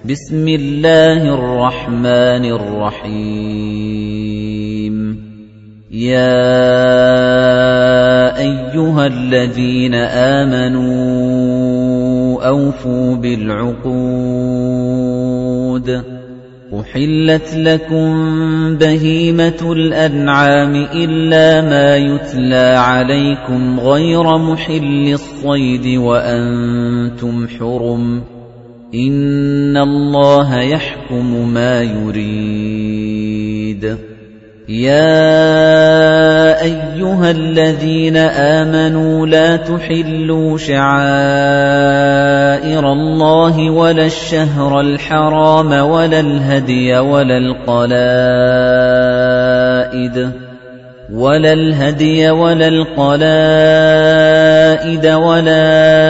بسم الله الرحمن الرحيم يا أيها الذين آمنوا أوفوا بالعقود أحلت لكم بهيمة الأنعام إلا ما يتلى عليكم غير محل الصيد وأنتم حرم إن الله يحكم ما يريد يا أيها الذين آمنوا لا تحلوا شعائر الله ولا الشهر الحرام ولا الهدي ولا القلائد ولا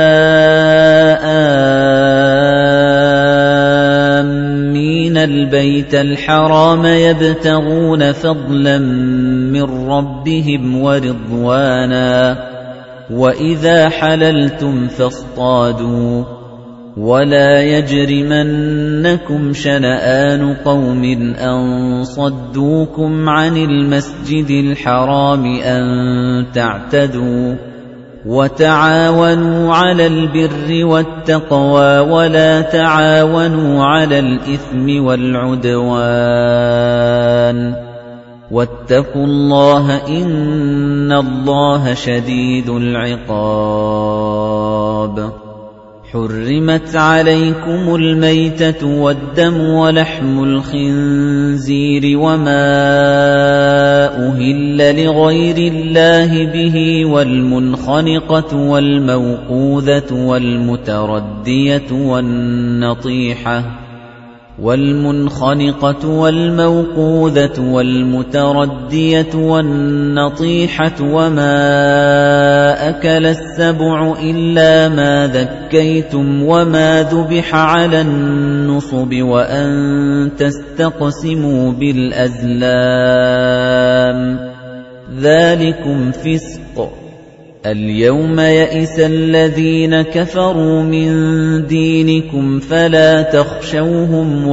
آمين البيت الحرام يبتغون فضلا من ربهم ورضوانا وإذا حللتم فاصطادوا ولا يجرمنكم شنآن قوم أن صدوكم عن المسجد الحرام أن تعتدوا وتعاونوا على البر والتقوى ولا تعاونوا على الإثم والعدوان واتقوا الله إن الله شديد العقاب حرمت عليكم الميتة والدم ولحم الخنزير وما أهل لغير الله به والمنخنقة والموقوذة والمتردية والنطيحة وما أكل السبع إلا ما ذكيتم وما ذبح على النصب وأن تستقسموا بالأزلام ذلكم فسق اليوم يئس الذين كفروا من دينكم فلا تخشوهم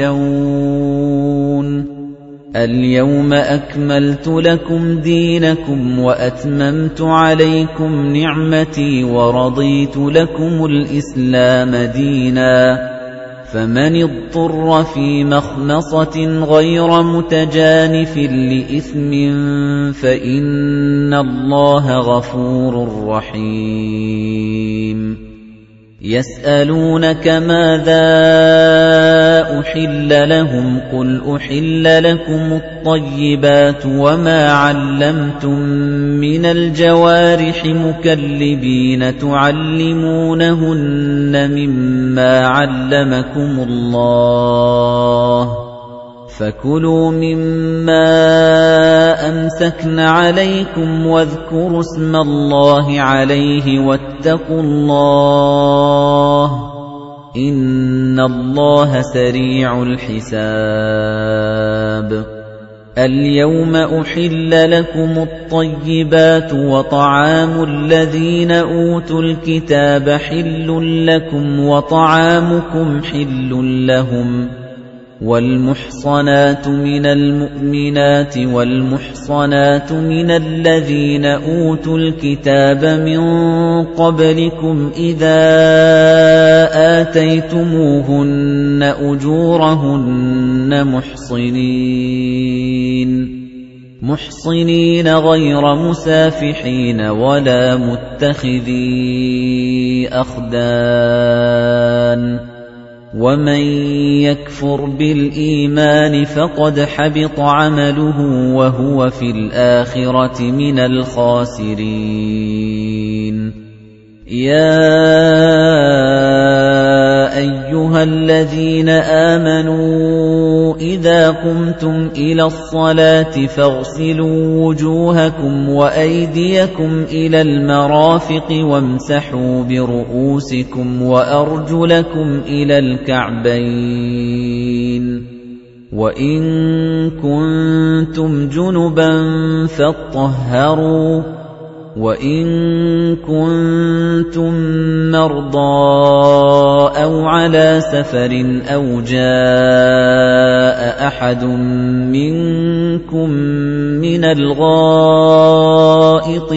واخشون اليوم أكملت لكم دينكم وأتممت عليكم نعمتي ورضيت لكم الإسلام دينا فمن اضطر في مخمصة غير متجانف لإثم فإن الله غفور رحيم يسألونك ماذا أحل لهم قل أحل لكم الطيبات وما علمتم من الجوارح مكلبين تعلمونهن مما علمكم الله فكلوا مما أمسكن عليكم واذكروا اسم الله عليه واتقوا الله إن الله سريع الحساب اليوم أحل لكم الطيبات وطعام الذين أوتوا الكتاب حل لكم وطعامكم حل لهم والمحصنات من المؤمنات والمحصنات من الذين أوتوا الكتاب من قبلكم إذا آتيتموهن أجورهن محصنين غير مسافحين ولا متخذي أخدان ومن يكفر بالإيمان فقد حبط عمله وهو في الآخرة من الخاسرين يا أيها الذين آمنوا إذا قمتم إلى الصلاة فاغسلوا وجوهكم وأيديكم إلى المرافق وامسحوا برؤوسكم وأرجلكم إلى الكعبين وإن كنتم جنبا فاطهروا وَإِن كُنتُم مَّرْضَىٰ أَوْ عَلَىٰ سَفَرٍ أَوْ جَاءَ أَحَدٌ مِّنكُم مِّنَ الْغَائِطِ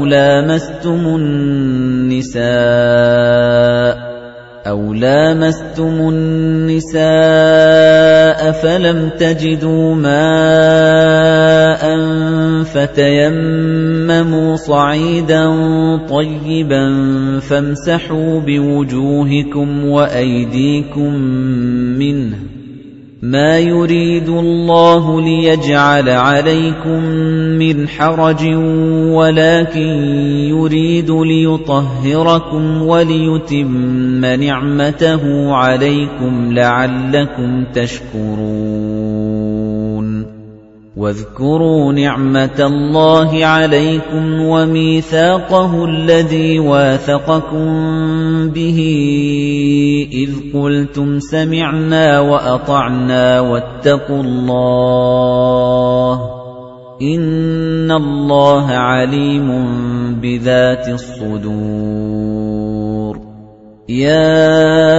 أَوْ لَامَسْتُمُ النِّسَاءَ فَلَمْ تَجِدُوا مَاءً فَتَيَمَّمُوا صَعِيدًا طَيِّبًا فَامْسَحُوا بِوُجُوهِكُمْ وَأَيْدِيكُم مِّنْهُ ۚ مَا يُرِيدُ اللَّهُ لِيَجْعَلَ عَلَيْكُم مِّنْ حَرَجٍ وَلَٰكِن يُرِيدُ لِيُطَهِّرَكُمْ وَلِيُتِمَّ نِعْمَتَهُ عَلَيْكُمْ لَعَلَّكُمْ تَشْكُرُونَ وَاذْكُرُوا نِعْمَةَ اللَّهِ عَلَيْكُمْ وَمِيثَاقَهُ الَّذِي وَاثَقَكُم بِهِ إِذْ قُلْتُمْ سَمِعْنَا وَأَطَعْنَا وَاتَّقُوا اللَّهَ ۚ إِنَّ اللَّهَ عَلِيمٌ بِذَاتِ الصُّدُورِ. يَا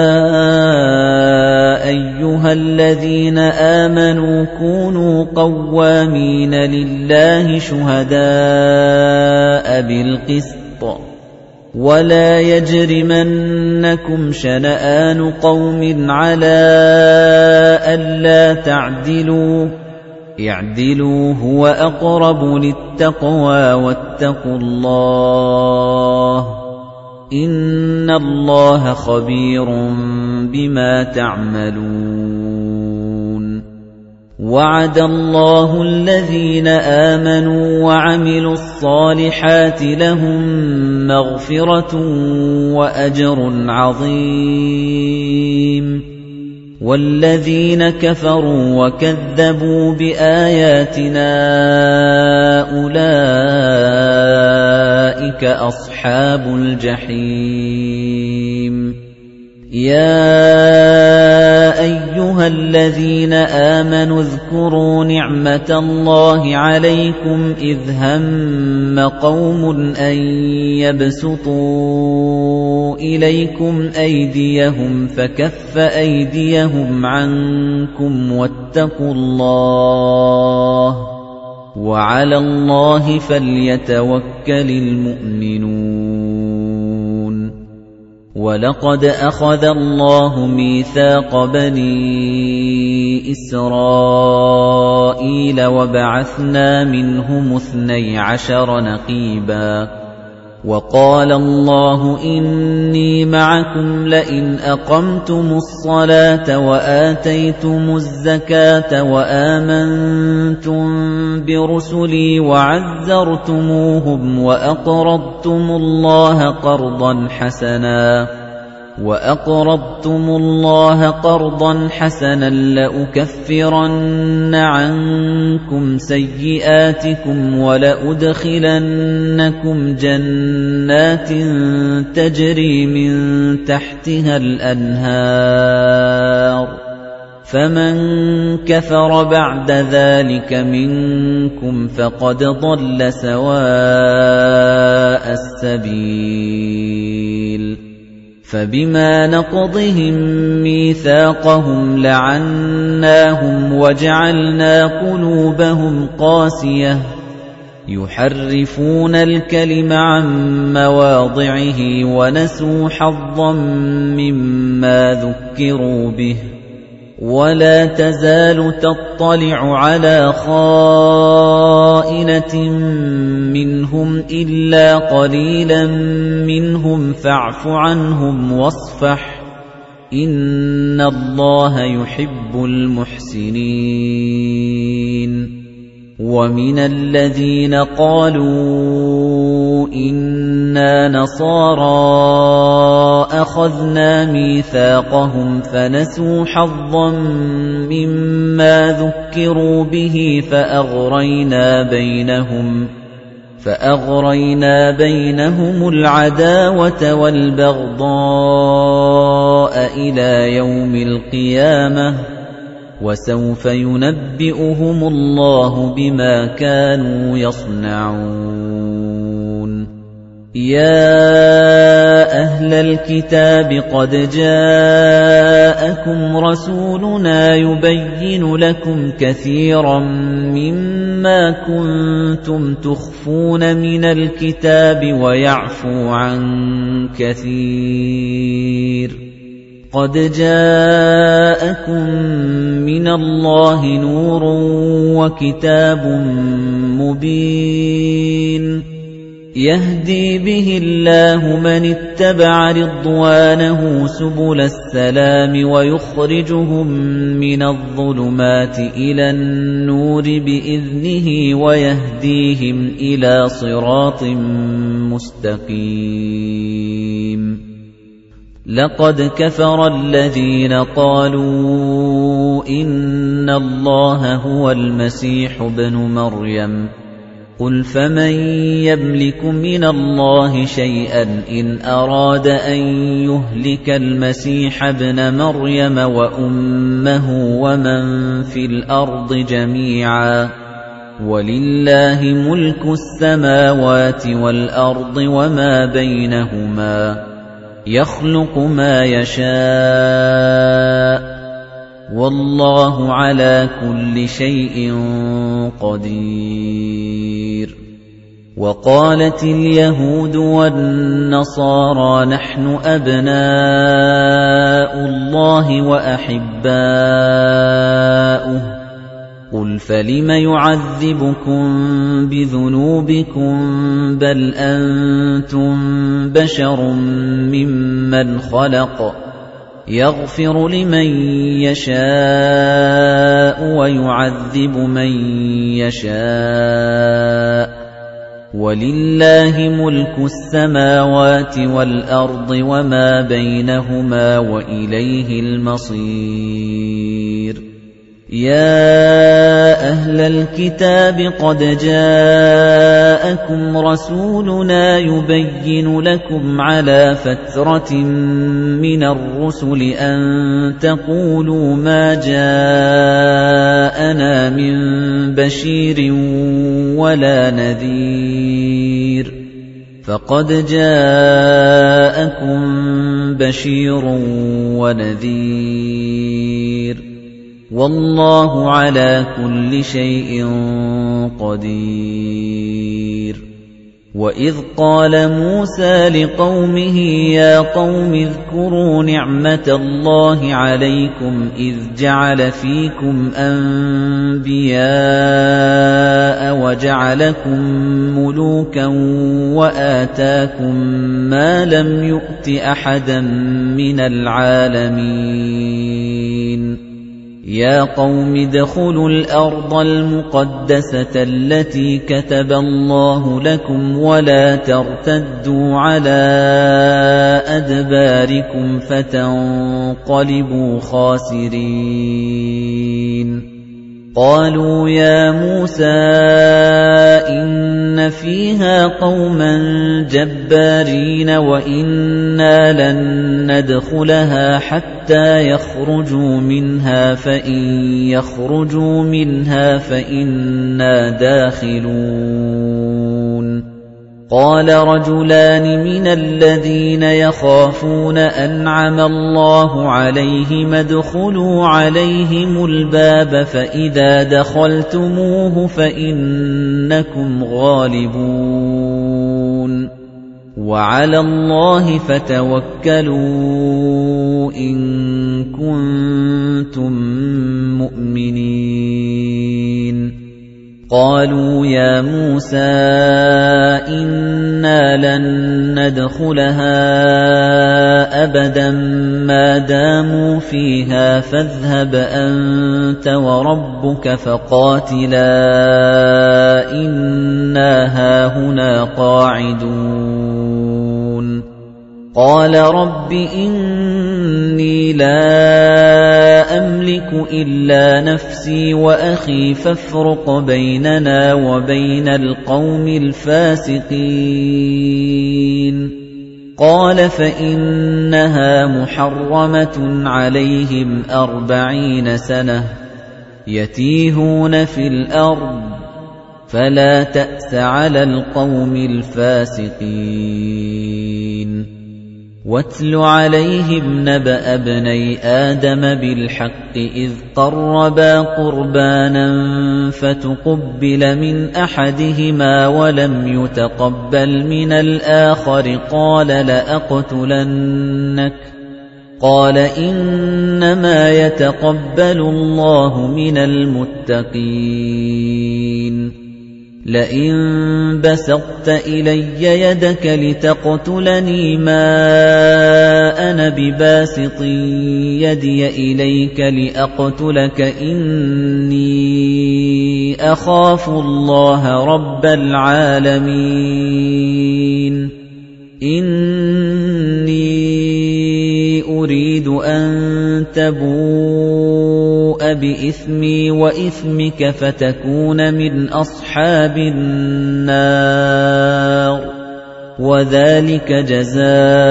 أَيُّهَا الَّذِينَ آمَنُوا كُونُوا قَوَّامِينَ لِلَّهِ شُهَدَاءَ بِالْقِسْطِ ۖ وَلَا يَجْرِمَنَّكُمْ شَنَآنُ قَوْمٍ عَلَىٰ أَلَّا تَعْدِلُوا ۚ اعْدِلُوا هُوَ أَقْرَبُ لِلتَّقْوَىٰ ۖ وَاتَّقُوا اللَّهَ ۚ إِنَّ اللَّهَ خَبِيرٌ بِمَا تَعْمَلُونَ. وَعَدَ اللَّهُ الَّذِينَ آمَنُوا وَعَمِلُوا الصَّالِحَاتِ لَهُم مَّغْفِرَةٌ وَأَجْرٌ عَظِيمٌ، وَالَّذِينَ كَفَرُوا وَكَذَّبُوا بِآيَاتِنَا أُولَٰئِكَ أَصْحَابُ الْجَحِيمِ. يَا أَيُّهَا الَّذِينَ آمَنُوا اذْكُرُوا نِعْمَةَ اللَّهِ عَلَيْكُمْ إِذْ هَمَّ قَوْمٌ أَن يَبْسُطُوا إِلَيْكُمْ أَيْدِيَهُمْ فَكَفَّ أَيْدِيَهُمْ عَنكُمْ وَاتَّقُوا اللَّهَ ۚ وَعَلَى اللَّهِ فَلْيَتَوَكَّلِ الْمُؤْمِنُونَ. وَلَقَدْ أَخَذَ اللَّهُ مِيثَاقَ بَنِي إِسْرَائِيلَ وَبَعَثْنَا مِنْهُمُ 12 نَقِيبًا، وَقَالَ اللَّهُ إِنِّي مَعَكُمْ لَئِنْ أَقَمْتُمُ الصَّلَاةَ وَآتَيْتُمُ الزَّكَاةَ وَآمَنتُم بِرُسُلِي وَعَزَّرْتُمُوهُمْ وَأَقْرَضْتُمُ اللَّهَ قَرْضًا حَسَنًا لَّأُكَفِّرَنَّ عَنكُمْ سَيِّئَاتِكُمْ وَلَأُدْخِلَنَّكُمْ جَنَّاتٍ تَجْرِي مِن تَحْتِهَا الْأَنْهَارُ ۚ فَمَن كَفَرَ بَعْدَ ذَلِكَ مِنكُمْ فَقَدْ ضَلَّ سَوَاءَ السَّبِيلِ. فَبِمَا نَقْضِهِم مِّيثَاقَهُمْ لَعَنَّاهُمْ وَجَعَلْنَا قُلُوبَهُمْ قَاسِيَةً يُحَرِّفُونَ الْكَلِمَ عَن مَّوَاضِعِهِ وَنَسُوا حَظًّا مِّمَّا ذُكِّرُوا بِهِ ۚ وَلَا تَزَالُ تَطَّلِعُ عَلَىٰ خَائِنَةٍ مِّنْهُمْ إِلَّا قَلِيلًا مِّنْهُمْ فَاعْفُ عَنْهُمْ وَاصْفَحْ ۚ إِنَّ اللَّهَ يُحِبُّ الْمُحْسِنِينَ. وَمِنَ الَّذِينَ قَالُوا إِنَّا نَصَارَىٰ أَخَذْنَا مِيثَاقَهُمْ فَنَسُوا حَظًّا مِّمَّا ذُكِّرُوا بِهِ فَأَغْرَيْنَا بَيْنَهُمُ الْعَدَاوَةَ وَالْبَغْضَاءَ إِلَىٰ يَوْمِ الْقِيَامَةِ ۚ وَسَوْفَ يُنَبِّئُهُمُ اللَّهُ بِمَا كَانُوا يَصْنَعُونَ. يَا أَهْلَ الْكِتَابِ قَدْ جَاءَكُمْ رَسُولُنَا يُبَيِّنُ لَكُمْ كَثِيرًا مِّمَّا كُنتُمْ تُخْفُونَ مِنَ الْكِتَابِ وَيَعْفُو عَن كَثِيرٍ قَدْ جَاءَكُم مِّنَ اللَّهِ نُورٌ وَكِتَابٌ مُّبِينٌ يَهْدِي بِهِ اللَّهُ مَنِ اتَّبَعَ رِضْوَانَهُ سُبُلَ السَّلَامِ وَيُخْرِجُهُم مِّنَ الظُّلُمَاتِ إِلَى النُّورِ بِإِذْنِهِ وَيَهْدِيهِمْ إِلَى صِرَاطٍ مُّسْتَقِيمٍ لَقَدْ كَفَرَ الَّذِينَ قَالُوا إِنَّ اللَّهَ هُوَ الْمَسِيحُ ابْنُ مَرْيَمَ قُلْ فَمَن يَمْلِكُ مِنَ اللَّهِ شَيْئًا إِنْ أَرَادَ أَن يُهْلِكَ الْمَسِيحَ ابْنَ مَرْيَمَ وَأُمَّهُ وَمَن فِي الْأَرْضِ جَمِيعًا وَلِلَّهِ مُلْكُ السَّمَاوَاتِ وَالْأَرْضِ وَمَا بَيْنَهُمَا يَخْلُقُ مَا يَشَاءُ وَاللَّهُ عَلَى كُلِّ شَيْءٍ قَدِيرٌ وَقَالَتِ الْيَهُودُ وَالنَّصَارَى نَحْنُ أَبْنَاءُ اللَّهِ وَأَحِبَّاؤُهُ قُلْ فَلِمَ يُعَذِّبُكُم بِذُنُوبِكُم بَلْ أَنتُم بَشَرٌ مِّمَّنْ خَلَقَ يَغْفِرُ لِمَن يَشَاءُ وَيُعَذِّبُ مَن يَشَاءُ وَلِلَّهِ مُلْكُ السَّمَاوَاتِ وَالْأَرْضِ وَمَا بَيْنَهُمَا وَإِلَيْهِ الْمَصِيرُ يَا أَهْلَ الْكِتَابِ قَدْ جَاءَكُمْ رَسُولُنَا يُبَيِّنُ لَكُمْ عَلَى فَتْرَةٍ مِّنَ الرُّسُلِ أَن تَقُولُوا مَا جَاءَنَا مِن بَشِيرٍ وَلَا نَذِيرٍ فَقَدْ جَاءَكُم بَشِيرٌ وَنَذِيرٌ وَاللَّهُ عَلَى كُلِّ شَيْءٍ قَدِيرٌ وَإِذْ قَالَ مُوسَى لِقَوْمِهِ يَا قَوْمِ اذْكُرُوا نِعْمَةَ اللَّهِ عَلَيْكُمْ إِذْ جَعَلَ فِيكُمْ أَنبِيَاءَ وَجَعَلَكُم مُّلُوكًا وَآتَاكُم مَّا لَمْ يُؤْتِ أَحَدًا مِّنَ الْعَالَمِينَ يَا قَوْمِ ادْخُلُوا الْأَرْضَ الْمُقَدَّسَةَ الَّتِي كَتَبَ اللَّهُ لَكُمْ وَلَا تَرْتَدُّوا عَلَىٰ أَدْبَارِكُمْ فَتَنقَلِبُوا خَاسِرِينَ قَالُوا يَا مُوسَىٰ إِنَّ فِيهَا قَوْمًا جَبَّارِينَ وَإِنَّا لَن نَّدْخُلَهَا حَتَّىٰ يَخْرُجُوا مِنْهَا فَإِن يَخْرُجُوا مِنْهَا فَإِنَّا دَاخِلُونَ قَالَ رَجُلَانِ مِنَ الَّذِينَ يَخَافُونَ أَنْعَمَ اللَّهُ عَلَيْهِمْ ادْخُلُوا عَلَيْهِمُ الْبَابَ فَإِذَا دَخَلْتُمُوهُ فَإِنَّكُمْ غَالِبُونَ وَعَلَى اللَّهِ فَتَوَكَّلُوا إِن كُنتُم مُّؤْمِنِينَ قَالُوا يَا مُوسَىٰ إِنَّا لَن نَّدْخُلَهَا أَبَدًا مَّا دَامُوا فِيهَا فَاذْهَبْ أَنتَ وَرَبُّكَ فَقَاتِلَا إِنَّا هَاهُنَا قَاعِدُونَ قَالَ رَبِّ إِنِّي لَا أَمْلِكُ إِلَّا نَفْسِي وَأَخِي فَافْرُقْ بَيْنَنَا وَبَيْنَ الْقَوْمِ الْفَاسِقِينَ قَالَ فَإِنَّهَا مُحَرَّمَةٌ عَلَيْهِمْ 40 سَنَةً يَتِيهُونَ فِي الْأَرْضِ فلا تأس على القوم الفاسقين واتل عليهم نبأ ابني آدم بالحق إذ قربا قربانا فتقبل من أحدهما ولم يتقبل من الآخر قال لأقتلنك قال إنما يتقبل الله من المتقين لئن بسطت إلي يدك لتقتلني ما أنا بباسط يدي إليك لأقتلك إني أخاف الله رب العالمين إني أريد أن تبوء بإثمي وإثمك فتكون من أصحاب النار وذلك جزاء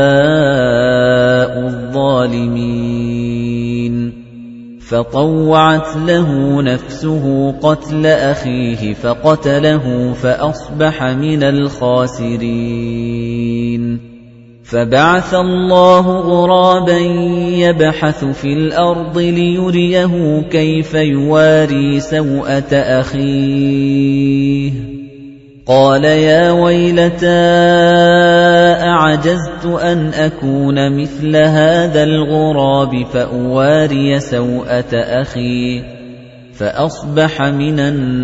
الظالمين فطوعت له نفسه قتل أخيه فقتله فأصبح من الخاسرين فبعث الله غرابا يبحث في الأرض ليريه كيف يواري سوءة أخيه قال يا ويلتى أعجزت أن أكون مثل هذا الغراب فأواري سوءة أخي فأصبح من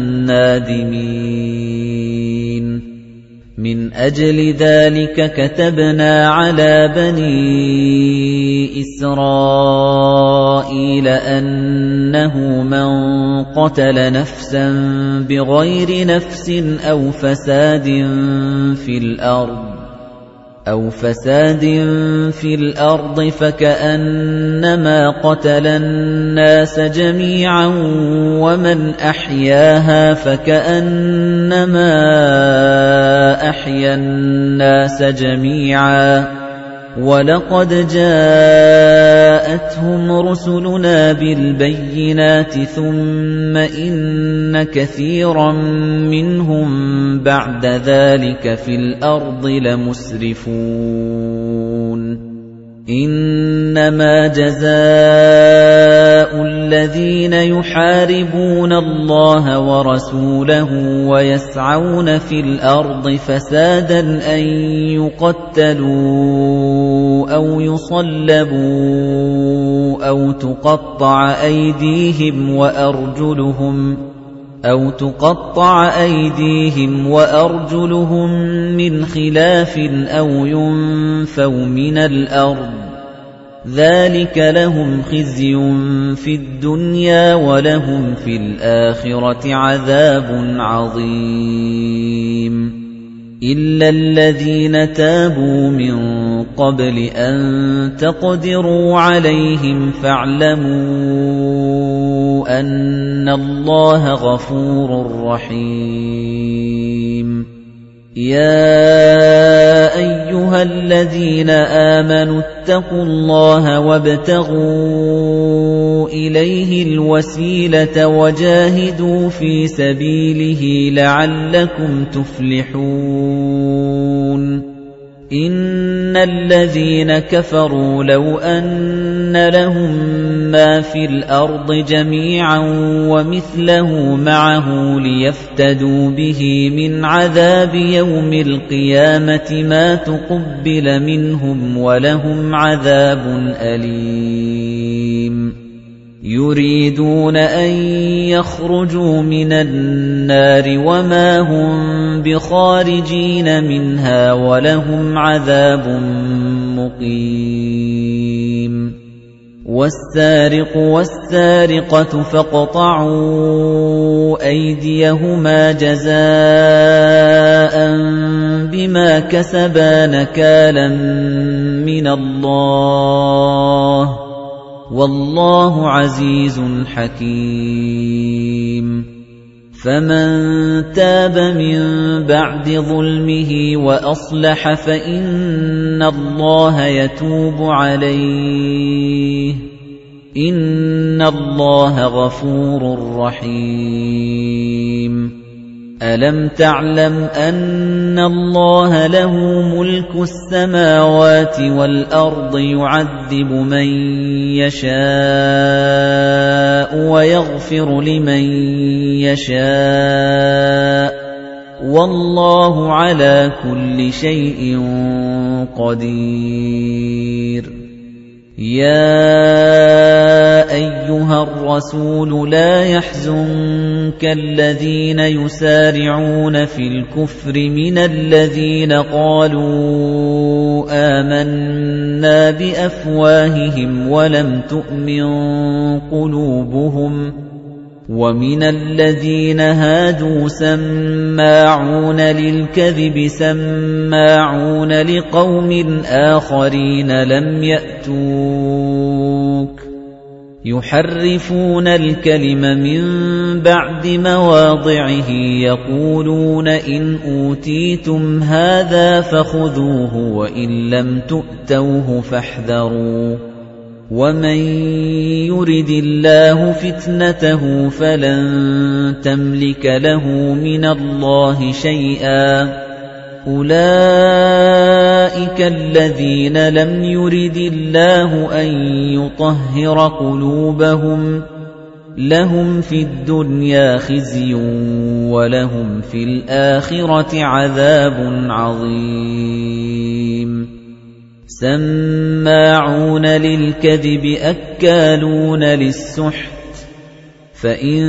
النادمين من أجل ذلك كتبنا على بني إسرائيل أنه من قتل نفسا بغير نفس أو فساد في الأرض فكأنما قتل الناس جميعا ومن أحياها فكأنما أحيا الناس جميعا وَلَقَدْ جَاءَتْهُمْ رُسُلُنَا بِالْبَيِّنَاتِ ثُمَّ إِنَّ كَثِيرًا مِنْهُمْ بَعْدَ ذَلِكَ فِي الْأَرْضِ لَمُسْرِفُونَ إِنَّمَا جَزَاءُ الَّذِينَ يُحَارِبُونَ اللَّهَ وَرَسُولَهُ وَيَسْعَوْنَ فِي الْأَرْضِ فَسَادًا أَن يُقَتَّلُوا أَوْ يُصَلَّبُوا أَوْ تُقَطَّعَ أَيْدِيهِمْ وَأَرْجُلُهُم مِّنْ خِلَافٍ أَوْ يُنفَوْا مِنَ الْأَرْضِ ذَلِكَ لَهُمْ خِزْيٌ فِي الدُّنْيَا وَلَهُمْ فِي الْآخِرَةِ عَذَابٌ عَظِيمٌ إِلَّا الَّذِينَ تَابُوا مِن قَبْلِ أَن تَقْدِرُوا عَلَيْهِمْ فَاعْلَمُوا أَنَّ اللَّهَ غَفُورٌ رَّحِيمٌ يَا أَيُّهَا الَّذِينَ آمَنُوا اتَّقُوا اللَّهَ وَابْتَغُوا إِلَيْهِ الْوَسِيلَةَ وَجَاهِدُوا فِي سَبِيلِهِ لَعَلَّكُمْ تُفْلِحُونَ إِنَّ الَّذِينَ كَفَرُوا لَوْ أَنَّ لَهُم مَّا فِي الْأَرْضِ جَمِيعًا وَمِثْلَهُ مَعَهُ لِيَفْتَدُوا بِهِ مِنْ عَذَابِ يَوْمِ الْقِيَامَةِ مَا تُقُبِّلَ مِنْهُمْ وَلَهُمْ عَذَابٌ أَلِيمٌ يُرِيدُونَ أَن يَخْرُجُوا مِنَ النَّارِ وَمَا هُم بِخَارِجِينَ مِنْهَا وَلَهُمْ عَذَابٌ مُقِيمٌ وَالسَّارِقُ وَالسَّارِقَةُ فَاقْطَعُوا أَيْدِيَهُمَا جَزَاءً بِمَا كَسَبَا نَكَالًا مِنَ اللَّهِ وَاللَّهُ عَزِيزٌ حَكِيمٌ فَمَن تَابَ مِن بَعْدِ ظُلْمِهِ وَأَصْلَحَ فَإِنَّ اللَّهَ يَتُوبُ عَلَيْهِ إِنَّ اللَّهَ غَفُورٌ رَّحِيمٌ أَلَمْ تَعْلَمْ أَنَّ اللَّهَ لَهُ مُلْكُ السَّمَاوَاتِ وَالْأَرْضِ يُعَذِّبُ مَن يَشَاءُ وَيَغْفِرُ لِمَن يَشَاءُ وَاللَّهُ عَلَى كُلِّ شَيْءٍ قَدِيرٌ يَا أَيُّهَا الرَّسُولُ لَا يَحْزُنكَ الَّذِينَ يُسَارِعُونَ فِي الْكُفْرِ مِنَ الَّذِينَ قَالُوا آمَنَّا بِأَفْوَاهِهِمْ وَلَمْ تُؤْمِن قُلُوبُهُمْ وَمِنَ الَّذِينَ هَادُوا سَمَّاعُونَ لِلْكَذِبِ سَمَّاعُونَ لِقَوْمٍ آخَرِينَ لَمْ يَأْتُوكَ يُحَرِّفُونَ الْكَلِمَ مِنْ بَعْدِ مَوَاضِعِهِ يَقُولُونَ إِنْ أُوتِيتُمْ هَذَا فَخُذُوهُ وَإِنْ لَمْ تُؤْتَوْهُ فاحْذَرُوا وَمَن يُرِدِ اللَّهُ فِتْنَتَهُ فَلَن تَمْلِكَ لَهُ مِنَ اللَّهِ شَيْئًا أُولَئِكَ الَّذِينَ لَمْ يُرِدِ اللَّهُ أَن يُطَهِّرَ قُلُوبَهُمْ لَهُمْ فِي الدُّنْيَا خِزْيٌ وَلَهُمْ فِي الْآخِرَةِ عَذَابٌ عَظِيمٌ سَمَّاعُونَ لِلْكَذِبِ أَكَّالُونَ لِلسُّحْتِ فَإِن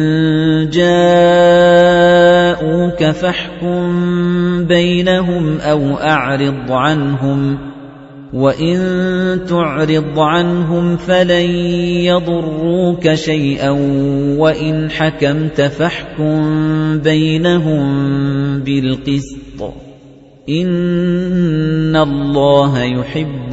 جَاءُوكَ فَاحْكُم بَيْنَهُمْ أَوْ أَعْرِضْ عَنْهُمْ وَإِن تُعْرِضْ عَنْهُمْ فَلَن يَضُرُّوكَ شَيْئًا وَإِنْ حَكَمْتَ فَاحْكُم بَيْنَهُم بِالْقِسْطِ إِنَّ اللَّهَ يُحِبُّ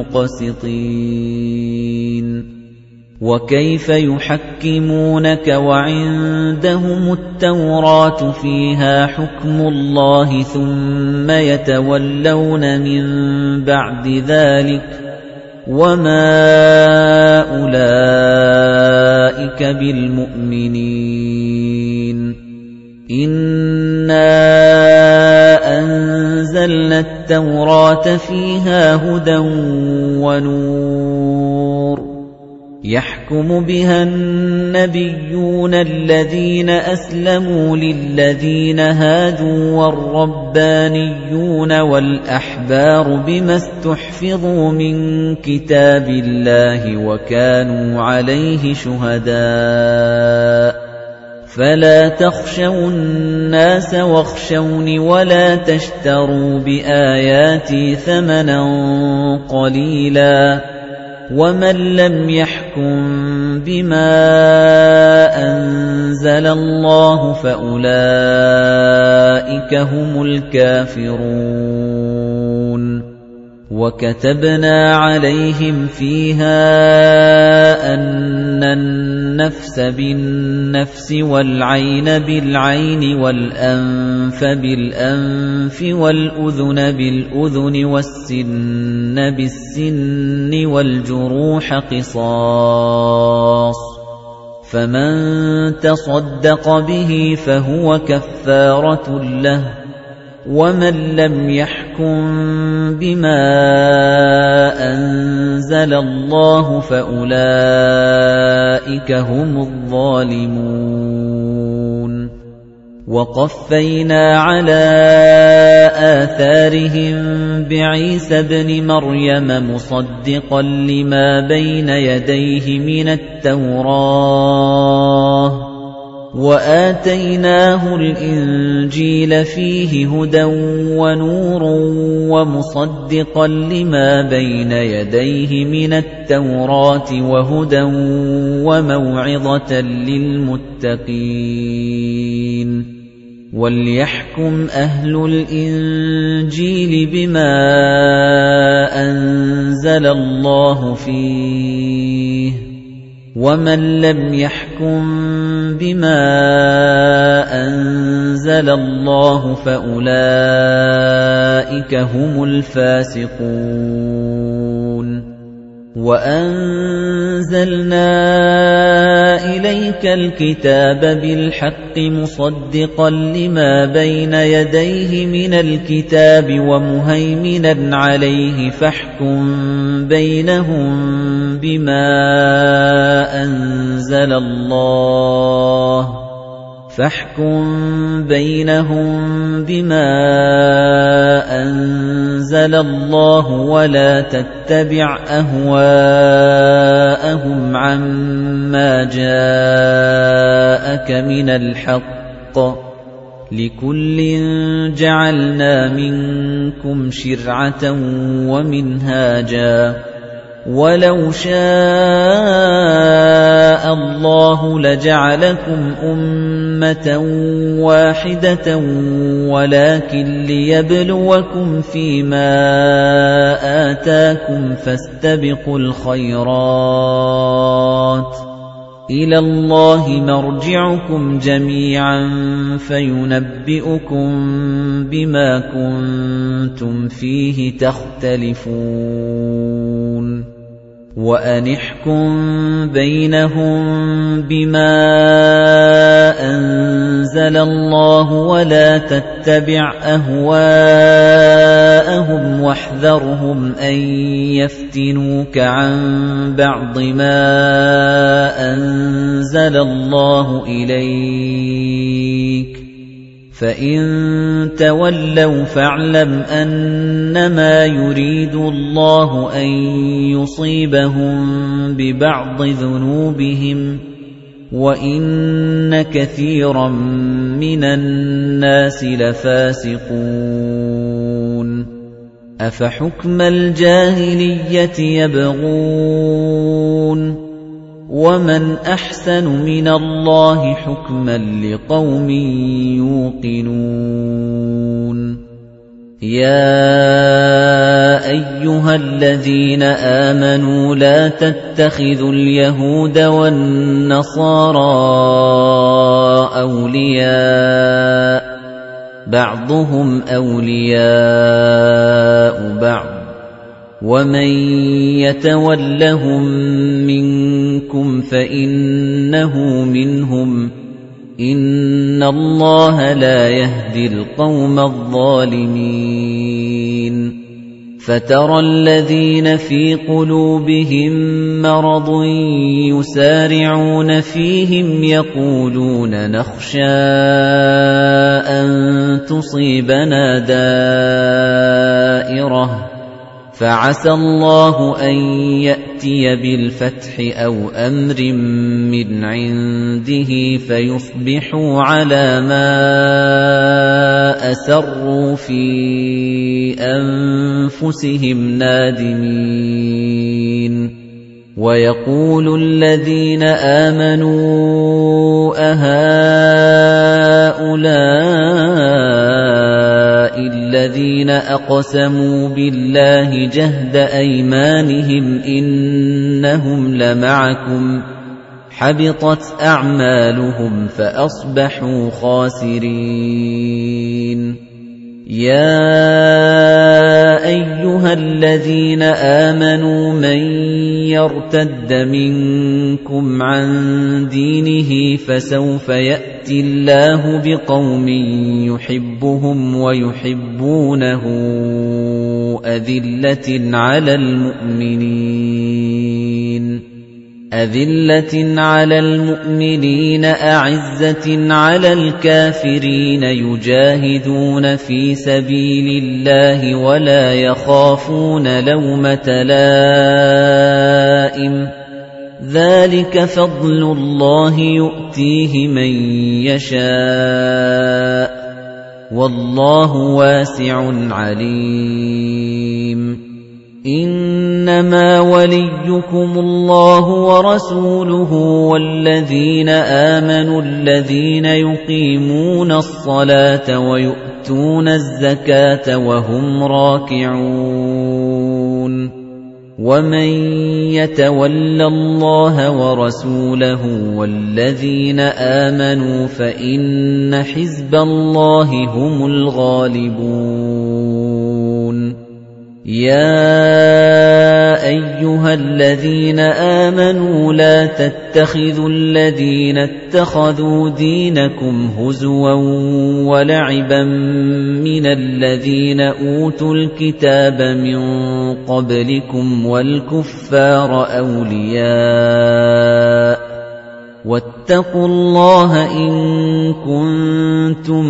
الْمُقْسِطِينَ وَكَيْفَ يُحَكِّمُونَكَ وَعِندَهُمُ التَّوْرَاةُ فِيهَا حُكْمُ اللَّهِ ثُمَّ يَتَوَلَّوْنَ مِن بَعْدِ ذَلِكَ وَمَا أُولَئِكَ بِالْمُؤْمِنِينَ إِنَّا أَنزَلْنَا التَّوْرَاةَ فِيهَا هُدًى وَنُورٌ يَحْكُمُ بِهَا النَّبِيُّونَ الَّذِينَ أَسْلَمُوا لِلَّذِينَ هَادُوا وَالرَّبَّانِيُّونَ وَالْأَحْبَارُ بِمَا اسْتُحْفِظُوا مِن كِتَابِ اللَّهِ وَكَانُوا عَلَيْهِ شُهَدَاءَ فَلَا تَخْشَوُا النَّاسَ وَاخْشَوْنِ وَلَا تَشْتَرُوا بِآيَاتِي ثَمَنًا قَلِيلًا وَمَن لَّمْ يَحْكُم بِمَا أَنزَلَ اللَّهُ فَأُولَئِكَ هُمُ الْكَافِرُونَ وَكَتَبْنَا عَلَيْهِمْ فِيهَا أَنَّ النَّفْسَ بِالنَّفْسِ وَالْعَيْنَ بِالْعَيْنِ وَالْأَنفَ بِالْأَنفِ وَالْأُذُنَ بِالْأُذُنِ وَالسِّنَّ بِالسِّنِّ وَالْجُرُوحَ قِصَاصٌ فَمَن تَصَدَّقَ بِهِ فَهُوَ كَفَّارَةٌ لَّهُ وَمَن لَّمْ يَحْكُم بِمَا أَنزَلَ اللَّهُ فَأُولَئِكَ هُمُ الظَّالِمُونَ وَقَفَّيْنَا عَلَى آثَارِهِم بِعِيسَى ابْنِ مَرْيَمَ مُصَدِّقًا لِّمَا بَيْنَ يَدَيْهِ مِنَ التَّوْرَاةِ وَآتَيْنَاهُ الْإِنجِيلَ فِيهِ هُدًى وَنُورٌ وَمُصَدِّقًا لِّمَا بَيْنَ يَدَيْهِ مِنَ التَّوْرَاةِ وَهُدًى وَمَوْعِظَةً لِّلْمُتَّقِينَ وَلْيَحْكُمْ أَهْلُ الْإِنجِيلِ بِمَا أَنزَلَ اللَّهُ فِيهِ وَمَن لَّمْ يَحْكُم بِمَا أَنزَلَ اللَّهُ فَأُولَئِكَ هُمُ الْفَاسِقُونَ وَأَنزَلْنَا إِلَيْكَ الْكِتَابَ بِالْحَقِّ مُصَدِّقًا لِمَا بَيْنَ يَدَيْهِ مِنَ الْكِتَابِ وَمُهَيْمِنًا عَلَيْهِ فَاحْكُم بَيْنَهُم بِمَا أَنزَلَ اللَّهُ وَلَا تَتَّبِعْ أَهْوَاءَهُمْ عَمَّا جَاءَكَ مِنَ الْحَقِّ ۚ لِكُلٍّ جَعَلْنَا مِنكُمْ شِرْعَةً وَمِنْهَاجًا ۚ وَلَوْ شَاءَ اللَّهُ لَجَعَلَكُمْ أُمَّةً وَاحِدَةً وَلَكِن لِّيَبْلُوَكُمْ فِيمَا آتَاكُمْ فَاسْتَبِقُوا الْخَيْرَاتِ ۚ إِلَى اللَّهِ مَرْجِعُكُمْ جَمِيعًا فَيُنَبِّئُكُم بِمَا كُنتُمْ فِيهِ تَخْتَلِفُونَ وَأَنِ احْكُم بَيْنَهُم بِمَا أَنزَلَ اللَّهُ وَلَا تَتَّبِعْ أَهْوَاءَهُمْ وَاحْذَرْهُمْ أَن يَفْتِنُوكَ عَن بَعْضِ مَا أَنزَلَ اللَّهُ إِلَيْكَ ۖ فَإِن تَوَلَّوْا فَاعْلَمْ أَنَّمَا يُرِيدُ اللَّهُ أَن يُصِيبَهُم بِبَعْضِ ذُنُوبِهِمْ ۗ وَإِنَّ كَثِيرًا مِّنَ النَّاسِ لَفَاسِقُونَ أَفَحُكْمَ الْجَاهِلِيَّةِ يَبْغُونَ وَمَنْ أَحْسَنُ مِنَ اللَّهِ حُكْمًا لِقَوْمٍ يُوقِنُونَ يَا أَيُّهَا الَّذِينَ آمَنُوا لَا تَتَّخِذُوا الْيَهُودَ وَالنَّصَارَىٰ أَوْلِيَاءَ ۘ بَعْضُهُمْ أَوْلِيَاءُ بَعْضٍ ۚ وَمَن يَتَوَلَّهُم مِّنكُمْ فَإِنَّهُ مِنْهُمْ ۗ إِنَّ اللَّهَ لَا يَهْدِي الْقَوْمَ الظَّالِمِينَ فَتَرَى الَّذِينَ فِي قُلُوبِهِم مَّرَضٌ يُسَارِعُونَ فِيهِمْ يَقُولُونَ نَخْشَىٰ أَن تُصِيبَنَا دَائِرَةٌ ۚ فَعَسَى اللَّهُ أَن يَأْتِيَ بِالْفَتْحِ أَوْ أَمْرٍ مِّنْ عِندِهِ فَيُصْبِحُوا عَلَىٰ مَا أَسَرُّوا فِي أَنفُسِهِمْ نَادِمِينَ وَيَقُولُ الَّذِينَ آمَنُوا أَهَٰؤُلَاءِ الَّذِينَ أَقْسَمُوا بِاللَّهِ جَهْدَ أَيْمَانِهِمْ إِنَّهُمْ لَمَعَكُمْ ۚ حَبِطَتْ أَعْمَالُهُمْ فَأَصْبَحُوا خَاسِرِينَ يَا أَيُّهَا الَّذِينَ آمَنُوا مَن يَرْتَدَّ مِنكُمْ عَن دِينِهِ فَسَوْفَ يَأْتِي اللَّهُ بِقَوْمٍ يُحِبُّهُمْ وَيُحِبُّونَهُ أَذِلَّةٍ عَلَى الْمُؤْمِنِينَ أَعِزَّةٍ عَلَى الْكَافِرِينَ يُجَاهِدُونَ فِي سَبِيلِ اللَّهِ وَلَا يَخَافُونَ لَوْمَةَ لَائِمٍ ۚ ذَلِكَ فَضْلُ اللَّهِ يُؤْتِيهِ مَن يَشَاءُ ۚ وَاللَّهُ وَاسِعٌ عَلِيمٌ إِنَّمَا وَلِيُّكُمُ اللَّهُ وَرَسُولُهُ وَالَّذِينَ آمَنُوا الَّذِينَ يُقِيمُونَ الصَّلَاةَ وَيُؤْتُونَ الزَّكَاةَ وَهُمْ رَاكِعُونَ وَمَن يَتَوَلَّ اللَّهَ وَرَسُولَهُ وَالَّذِينَ آمَنُوا فَإِنَّ حِزْبَ اللَّهِ هُمُ الْغَالِبُونَ يَا أيها الذين آمنوا لا تتخذوا الذين اتخذوا دينكم هزوا ولعبا من الذين أوتوا الكتاب من قبلكم والكفار أولياء واتقوا الله إن كنتم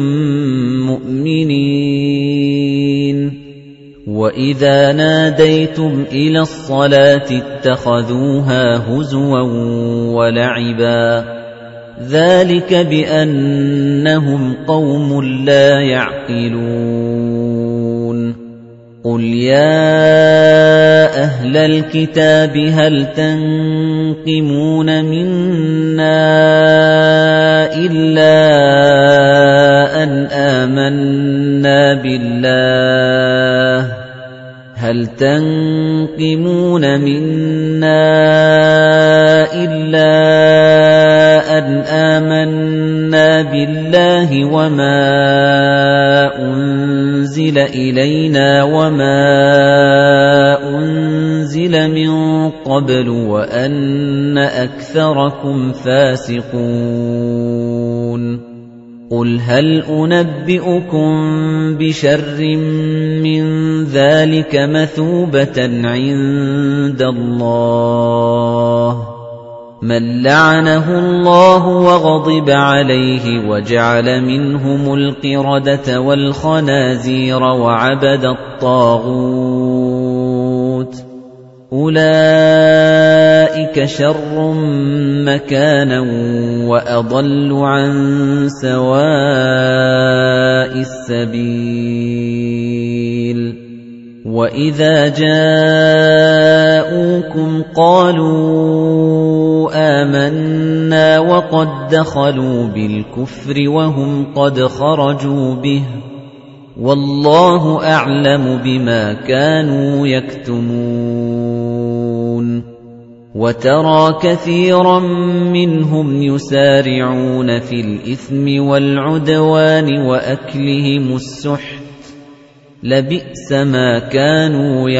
مؤمنين وَإِذَا نَادَيْتُمْ إِلَى الصَّلَاةِ اتَّخَذُوهَا هُزُوًا وَلَعِبًا ذَلِكَ بِأَنَّهُمْ قَوْمٌ لَّا يَعْقِلُونَ قُلْ يَا أَهْلَ الْكِتَابِ هَلْ تَنقِمُونَ مِنَّا إِلَّا أَنْ آمَنَّا بِاللَّهِ هَلْ تَنقِمُونَ مِنَّا إِلَّا أَنْ آمَنَّا بِاللَّهِ وَمَا أُنْزِلَ إِلَيْنَا وَمَا أُنْزِلَ مِنْ قَبْلُ وَأَنَّ أَكْثَرَكُمْ فَاسِقُونَ قُلْ هَلْ أُنَبِّئُكُم بِشَرٍّ مِّن ذَلِكَ مَثُوبَةً عِندَ اللَّهِ مَن لَّعَنَهُ اللَّهُ وَغَضِبَ عَلَيْهِ وَجَعَلَ مِنْهُمُ الْقِرَدَةَ وَالْخَنَازِيرَ وَعَبَدَ الطَّاغُوتَ أُولَئِكَ شَرٌّ مَّكَانًا وَأَضَلُّ عَن سَوَاءِ السَّبِيلِ وَإِذَا جَاءُوكُمْ قَالُوا آمَنَّا وَقَدْ دَخَلُوا بِالْكُفْرِ وَهُمْ قَدْ خَرَجُوا بِهِ وَاللَّهُ أَعْلَمُ بِمَا كَانُوا يَكْتُمُونَ وَتَرَى كَثِيرًا مِّنْهُمْ يُسَارِعُونَ فِي الْإِثْمِ وَالْعُدْوَانِ وَأَكْلِهِمُ السُّحْتَ لَبِئْسَ مَا كَانُوا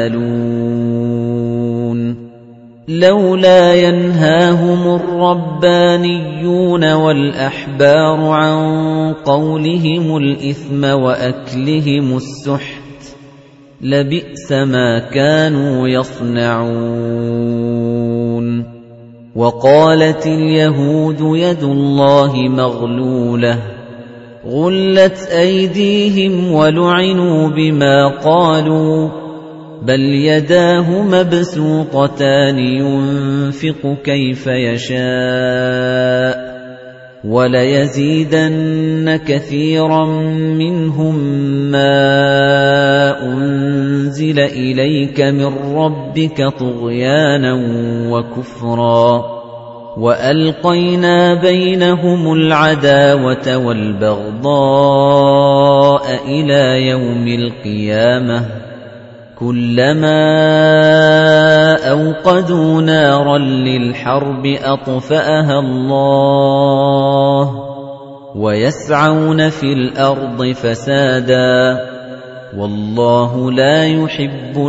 يَعْمَلُونَ لَوْلَا يَنْهَاهُمُ الرَّبَّانِيُّونَ وَالْأَحْبَارُ عَن قَوْلِهِمُ الْإِثْمَ وَأَكْلِهِمُ السُّحْتَ لَبِئْسَ ما كانوا يصنعون وقالت اليهود يد الله مغلولة غلت أيديهم ولعنوا بما قالوا بل يداه مبسوطتان ينفق كيف يشاء وَلَيَزِيدَنَّ كَثِيرًا مِّنْهُم مَّا أُنزِلَ إِلَيْكَ مِن رَّبِّكَ طُغْيَانًا وَكُفْرًا وَأَلْقَيْنَا بَيْنَهُمُ الْعَدَاوَةَ وَالْبَغْضَاءَ إِلَى يَوْمِ الْقِيَامَةِ كُلَّمَا أَوْقَدُوا نَارًا لِلْحَرْبِ أَطْفَأَهَا اللَّهُ وَيَسْعَوْنَ فِي الْأَرْضِ فَسَادًا وَاللَّهُ لَا يُحِبُّ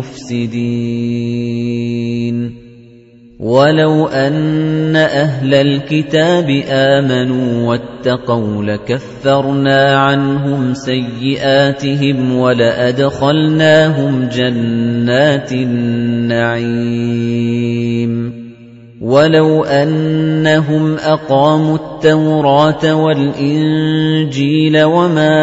الْمُفْسِدِينَ وَلَوْ أَنَّ أَهْلَ الْكِتَابِ آمَنُوا وَاتَّقَوْا لَكَفَّرْنَا عَنْهُمْ سَيِّئَاتِهِمْ وَلَأَدْخَلْنَاهُمْ جَنَّاتِ النَّعِيمِ وَلَوْ أَنَّهُمْ أَقَامُوا التَّوْرَاةَ وَالْإِنجِيلَ وَمَا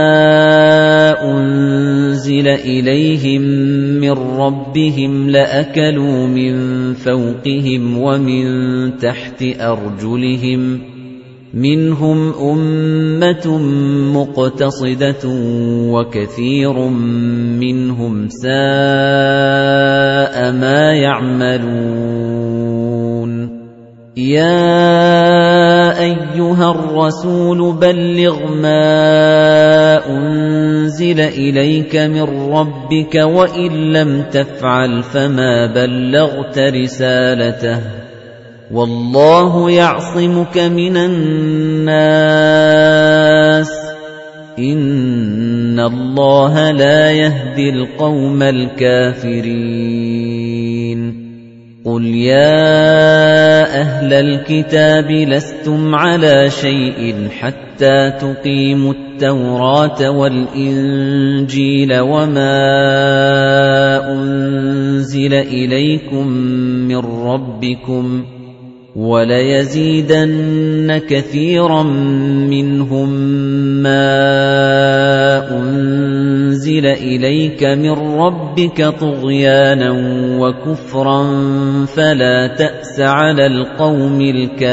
أُنزِلَ إِلَيْهِم مِّن رَّبِّهِمْ لَأَكَلُوا مِن فَوْقِهِمْ وَمِن تَحْتِ أَرْجُلِهِم مِّنْهُمْ أُمَّةٌ مُّقْتَصِدَةٌ وَكَثِيرٌ مِّنْهُمْ سَاءَ مَا يَعْمَلُونَ يَا أَيُّهَا الرَّسُولُ بَلِّغْ مَا أُنزِلَ إِلَيْكَ مِن رَّبِّكَ وَإِن لَّمْ تَفْعَلْ فَمَا بَلَّغْتَ رِسَالَتَهُ وَاللَّهُ يَعْصِمُكَ مِنَ النَّاسِ إِنَّ إِنَّ اللَّهَ لَا يَهْدِي الْقَوْمَ الْكَافِرِينَ قُلْ يَا أَهْلَ الْكِتَابِ لَسْتُمْ عَلَى شَيْءٍ حَتَّى تُقِيمُوا التَّوْرَاةَ وَالْإِنْجِيلَ وَمَا أُنْزِلَ إِلَيْكُمْ مِنْ رَبِّكُمْ وَلَيَزِيدَنَّ كَثِيرًا مِنْهُمْ مَا أُنْزِلَ إِلَيْكَ مِنْ رَبِّكَ طُغْيَانًا وَكُفْرًا فَلَا تَأْسَ عَلَى الْقَوْمِ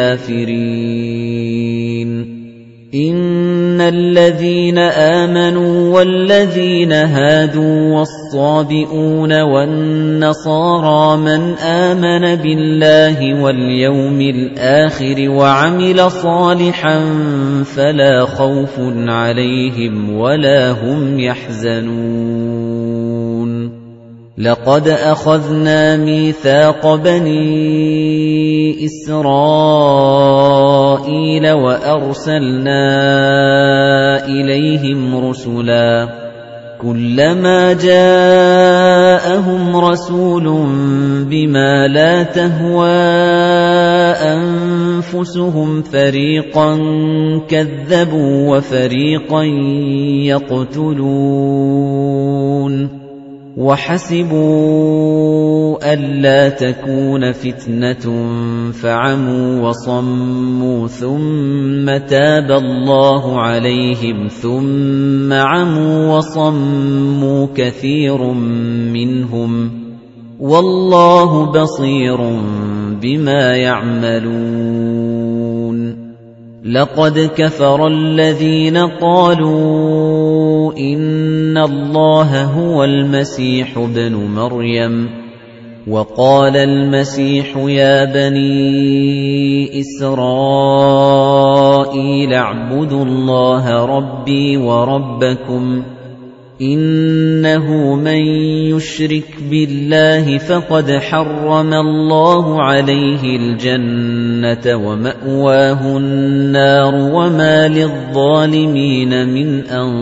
الْكَافِرِينَ إِنَّ الَّذِينَ آمَنُوا وَالَّذِينَ هَادُوا وَالصَّابِئُونَ وَالنَّصَارَىٰ مَنْ آمَنَ بِاللَّهِ وَالْيَوْمِ الْآخِرِ وَعَمِلَ صَالِحًا فَلَا خَوْفٌ عَلَيْهِمْ وَلَا هُمْ يَحْزَنُونَ لَقَدْ أَخَذْنَا مِيثَاقَ بَنِي إِسْرَائِيلَ وَأَرْسَلْنَا إِلَيْهِمْ رُسُلًا كُلَّمَا جَاءَهُمْ رَسُولٌ بِمَا لَا تَهْوَىٰ أَنفُسُهُمْ فَرِيقًا كَذَّبُوا وَفَرِيقًا يَقْتُلُونَ وَحَسِبُوا أَلَّا تَكُونَ فِتْنَةٌ فَعَمُوا وَصَمُّوا ثُمَّ تَابَ اللَّهُ عَلَيْهِمْ ثُمَّ عَمُوا وَصَمُّوا كَثِيرٌ مِّنْهُمْ وَاللَّهُ بَصِيرٌ بِمَا يَعْمَلُونَ لَقَدْ كَفَرَ الَّذِينَ قَالُوا إِنَّ اللَّهَ هُوَ الْمَسِيحُ ابْنُ مَرْيَمَ وَقَالَ الْمَسِيحُ يَا بَنِي إِسْرَائِيلَ اعْبُدُوا اللَّهَ رَبِّي وَرَبَّكُمْ إِنَّهُ مَن يُشْرِكْ بِاللَّهِ فَقَدْ حَرَّمَ اللَّهُ عَلَيْهِ الْجَنَّةَ وَمَأْوَاهُ النَّارُ وَمَا لِلظَّالِمِينَ مِنْ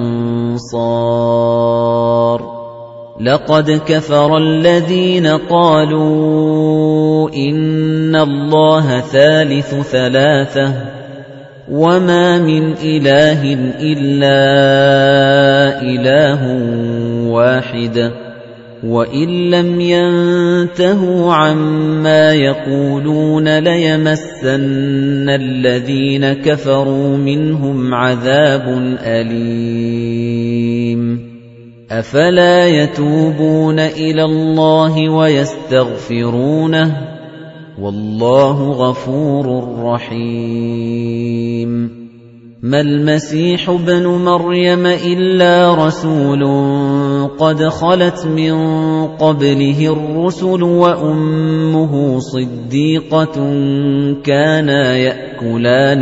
أَنصَارٍ لَقَدْ كَفَرَ الَّذِينَ قَالُوا إِنَّ اللَّهَ ثَالِثُ ثَلَاثَةٍ وَمَا مِنْ إِلَٰهٍ إِلَّا إِلَٰهٌ وَاحِدٌ وَإِن لَّمْ يَنتَهُوا عَمَّا يَقُولُونَ لَيَمَسَّنَّ الَّذِينَ كَفَرُوا مِنْهُمْ عَذَابٌ أَلِيمٌ أَفَلَا يَتُوبُونَ إِلَى اللَّهِ وَيَسْتَغْفِرُونَهُ وَاللَّهُ غَفُورٌ رَّحِيمٌ مَا الْمَسِيحُ ابْنُ مَرْيَمَ إِلَّا رَسُولٌ قَدْ خَلَتْ مِن قَبْلِهِ الرُّسُلُ وَأُمُّهُ صِدِّيقَةٌ كَانَا يَأْكُلَانِ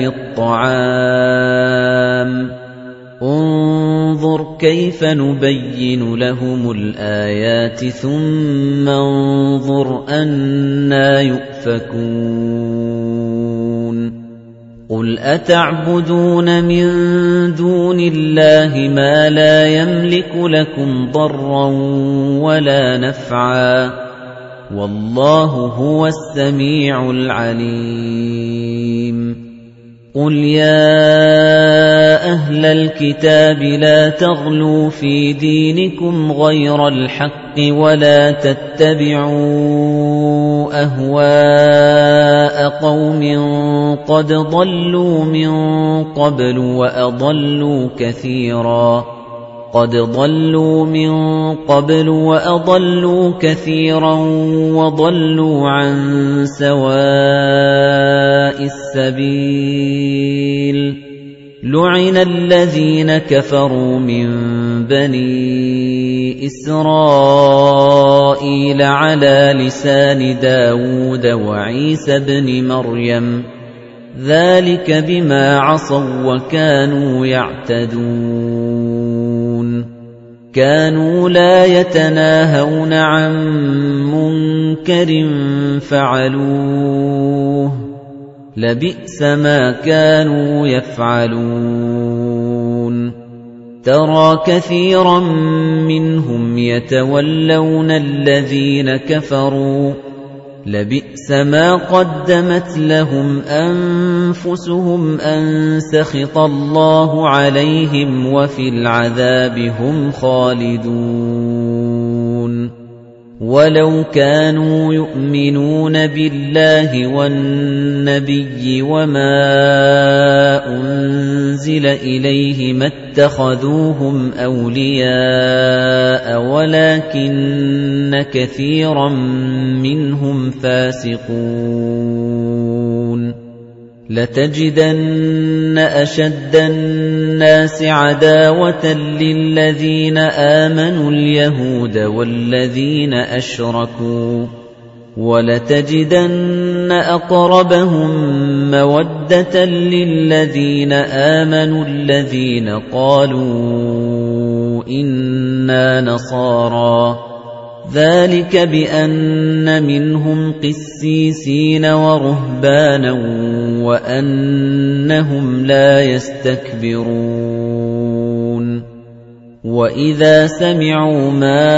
الطَّعَامَ انظُرْ كَيْفَ نُبَيِّنُ لَهُمُ الْآيَاتِ ثُمَّ انظُرْ أَنَّىٰ يُؤْفَكُونَ قُلْ أَتَعْبُدُونَ مِن دُونِ اللَّهِ مَا لَا يَمْلِكُ لَكُمْ ضَرًّا وَلَا نَفْعًا وَاللَّهُ هُوَ السَّمِيعُ الْعَلِيمُ قُلْ يَا أَهْلَ الْكِتَابِ لَا تَغْلُوا فِي دِينِكُمْ غَيْرَ الْحَقِّ وَلَا تَتَّبِعُوا أَهْوَاءَ قَوْمٍ قَدْ ضَلُّوا مِن قَبْلُ وَأَضَلُّوا كَثِيرًا وَضَلُّوا عَن سَوَاءِ السَّبِيلِ لُعِنَ الَّذِينَ كَفَرُوا مِن بَنِي إِسْرَائِيلَ عَلَى لِسَانِ دَاوُودَ وَعِيسَى ابْنِ مَرْيَمَ ذَلِكَ بِمَا عَصَوا وَّكَانُوا يَعْتَدُونَ كَانُوا لَا يَتَنَاهَوْنَ عَن مُّنكَرٍ فَعَلُوهُ لَبِئْسَ مَا كَانُوا يَفْعَلُونَ تَرَى كَثِيرًا مِّنْهُمْ يَتَوَلَّوْنَ الَّذِينَ كَفَرُوا لَبِئْسَ مَا قَدَّمَتْ لَهُمْ أَنفُسُهُمْ أَن سَخِطَ اللَّهُ عَلَيْهِمْ وَفِي الْعَذَابِ هُمْ خَالِدُونَ وَلَوْ كَانُوا يُؤْمِنُونَ بِاللَّهِ وَالنَّبِيِّ وَمَا أُنزِلَ إِلَيْهِ مَا اتَّخَذُوهُمْ أَوْلِيَاءَ وَلَكِنَّ كَثِيرًا مِّنْهُمْ فَاسِقُونَ لَتَجِدَنَّ أَشَدَّ النَّاسِ عَدَاوَةً لِّلَّذِينَ آمَنُوا الْيَهُودَ وَالَّذِينَ أَشْرَكُوا وَلَتَجِدَنَّ أَقْرَبَهُم مَّوَدَّةً لِّلَّذِينَ آمَنُوا الَّذِينَ قَالُوا إِنَّا نَصَارَىٰ ذَلِكَ بِأَنَّ مِنْهُمْ قِسِّيسِينَ وَرُهْبَانًا وَأَنَّهُمْ لَا يَسْتَكْبِرُونَ وَإِذَا سَمِعُوا مَا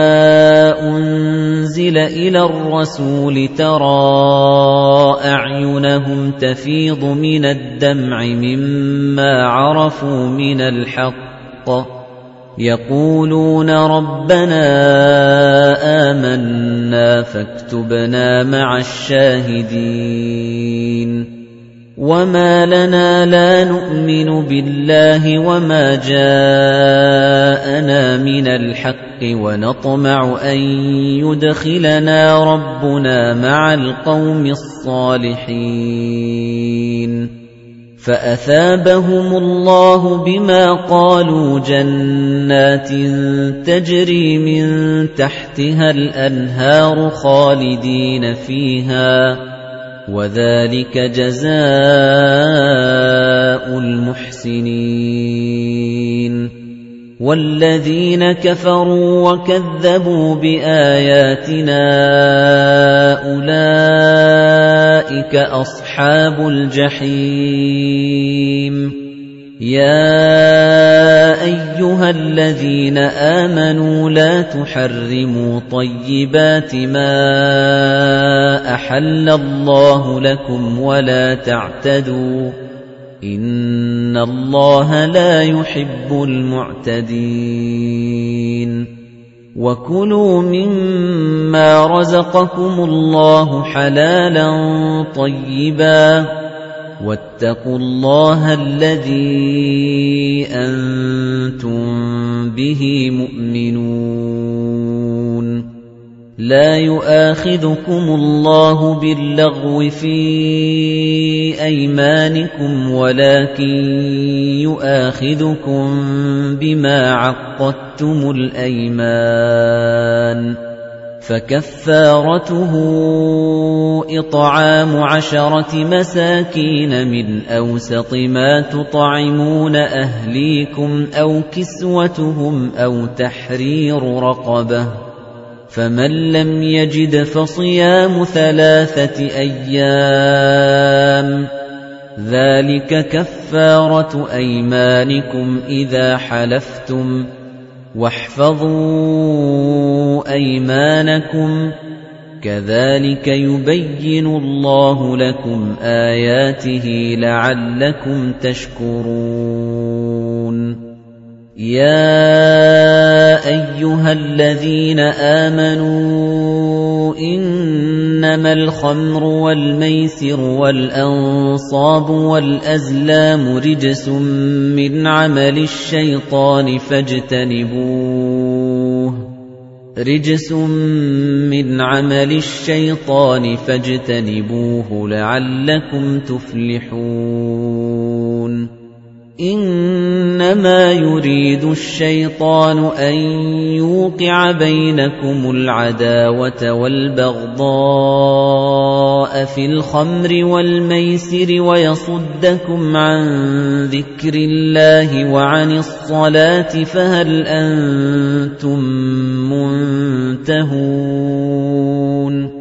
أُنزِلَ إِلَى الرَّسُولِ تَرَىٰ أَعْيُنَهُمْ تَفِيضُ مِنَ الدَّمْعِ مِمَّا عَرَفُوا مِنَ الْحَقِّ يَقُولُونَ رَبَّنَا آمَنَّا فَاكْتُبْنَا مَعَ الشَّاهِدِينَ وَمَا لَنَا لَا نُؤْمِنُ بِاللَّهِ وَمَا جَاءَنَا مِنَ الْحَقِّ وَنَطْمَعُ أَن يُدْخِلَنَا رَبُّنَا مَعَ الْقَوْمِ الصَّالِحِينَ فَأَثَابَهُمُ اللَّهُ بِمَا قَالُوا جَنَّاتٍ تَجْرِي مِن تَحْتِهَا الْأَنْهَارُ خَالِدِينَ فِيهَا وَذَلِكَ جَزَاءُ الْمُحْسِنِينَ وَالَّذِينَ كَفَرُوا وَكَذَّبُوا بِآيَاتِنَا أُولَئِكَ أَصْحَابُ الْجَحِيمِ يَا أَيُّهَا الَّذِينَ آمَنُوا لَا تُحَرِّمُوا طَيِّبَاتِ مَا أَحَلَّ اللَّهُ لَكُمْ وَلَا تَعْتَدُوا إِنَّ اللَّهَ لَا يُحِبُّ الْمُعْتَدِينَ وَكُلُوا مِمَّا رَزَقَكُمُ اللَّهُ حَلَالًا طَيِّبًا وَاتَّقُوا اللَّهَ الَّذِي أَنتُم بِهِ مُؤْمِنُونَ لَا يُؤَاخِذُكُمُ اللَّهُ بِاللَّغْوِ فِي أَيْمَانِكُمْ وَلَكِن يُؤَاخِذُكُم بِمَا عَقَّدتُّمُ الْأَيْمَانَ فَكَفَّارَتُهُ إِطْعَامُ 10 مساكين مِنْ أَوْسَطِ مَا تُطْعِمُونَ أَهْلِيكُمْ أَوْ كِسْوَتُهُمْ أَوْ تَحْرِيرُ رَقَبَةٍ فَمَن لَّمْ يَجِدْ فَصِيَامُ 3 أيام ذَلِكَ كَفَّارَةُ أَيْمَانِكُمْ إِذَا حَلَفْتُمْ وَاحْفَظُوا أَيْمَانَكُمْ كَذَلِكَ يُبَيِّنُ اللَّهُ لَكُمْ آيَاتِهِ لَعَلَّكُمْ تَشْكُرُونَ يَا أَيُّهَا الَّذِينَ آمَنُوا إِنَّمَا الْخَمْرُ وَالْمَيْسِرُ وَالْأَنصَابُ وَالْأَزْلَامُ رِجْسٌ مِّنْ عَمَلِ الشَّيْطَانِ فاجتنبوه لَعَلَّكُمْ تُفْلِحُونَ إِنَّمَا يُرِيدُ الشَّيْطَانُ أَن يُوقِعَ بَيْنَكُمُ الْعَدَاوَةَ وَالْبَغْضَاءَ فِي الْخَمْرِ وَالْمَيْسِرِ وَيَصُدَّكُمْ عَن ذِكْرِ اللَّهِ وَعَنِ الصَّلَاةِ فَهَلْ أَنتُم مُّنتَهُونَ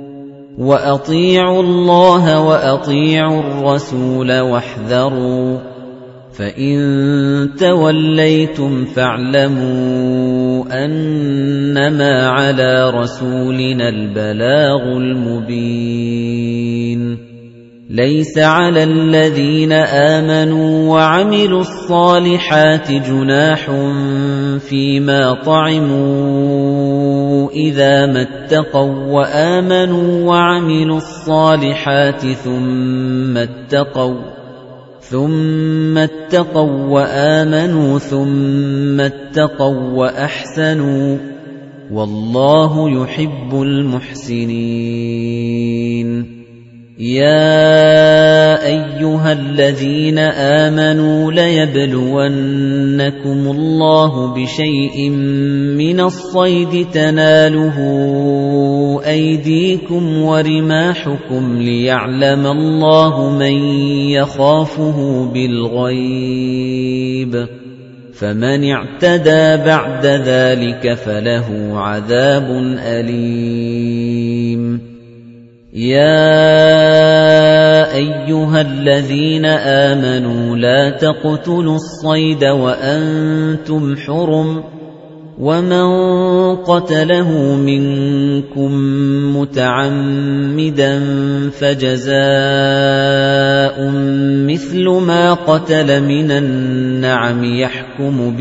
وَأَطِيعُوا اللَّهَ وَأَطِيعُوا الرَّسُولَ وَاحْذَرُوا فإن توليتم فاعلموا أنما على رسولنا البلاغ المبين ليس على الذين آمنوا وعملوا الصالحات جناح فيما طعموا إذا ما اتقوا وآمنوا وعملوا الصالحات ثم اتقوا وآمنوا ثم اتقوا وأحسنوا والله يحب المحسنين يا أيها الذين آمنوا ليبلونكم الله بشيء من الصيد تناله أيديكم ورماحكم ليعلم الله من يخافه بالغيب فمن اعتدى بعد ذلك فله عذاب أليم يا أيها الذين آمنوا لا تقتلوا الصيد وأنتم حرم ومن قتله منكم متعمدا فجزاء مثل ما قتل من النعم يحكم